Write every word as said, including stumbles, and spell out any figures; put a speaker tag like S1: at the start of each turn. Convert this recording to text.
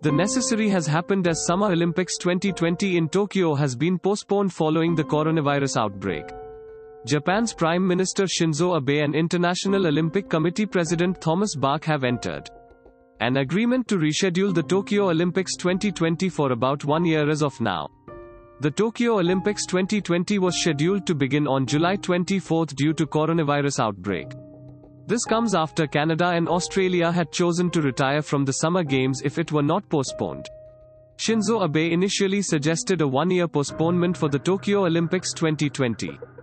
S1: The necessary has happened as Summer Olympics twenty twenty in Tokyo has been postponed following the coronavirus outbreak. Japan's Prime Minister Shinzo Abe and International Olympic Committee President Thomas Bach have entered an agreement to reschedule the Tokyo Olympics twenty twenty for about one year as of now. The Tokyo Olympics twenty twenty was scheduled to begin on July twenty-fourth due to coronavirus outbreak. This comes after Canada and Australia had chosen to retire from the Summer Games if it were not postponed. Shinzo Abe initially suggested a one-year postponement for the Tokyo Olympics twenty twenty.